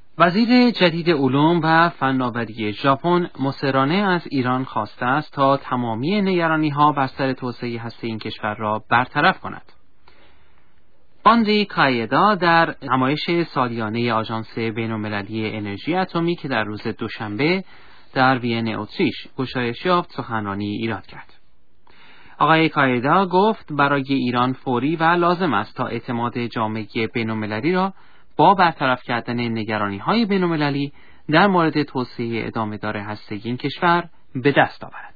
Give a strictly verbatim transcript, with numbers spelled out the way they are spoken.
وزیر جدید علوم و فناوری ژاپن مصرانه از ایران خواسته است تا تمامی نگرانی‌ها بر سر توسعه هسته این کشور را برطرف کند. باندی کایدا در نمایش سالیانه آژانس بین‌المللی انرژی اتمی که در روز دوشنبه در وین اتریش گشایش یافت سخنرانی ایراد کرد. آقای کایدا گفت برای ایران فوری و لازم است تا اعتماد جامعه بین‌المللی را با برطرف کردن نگرانی‌های بین‌المللی در مورد توسعه ادامه‌دار هسته این کشور به دست آورد.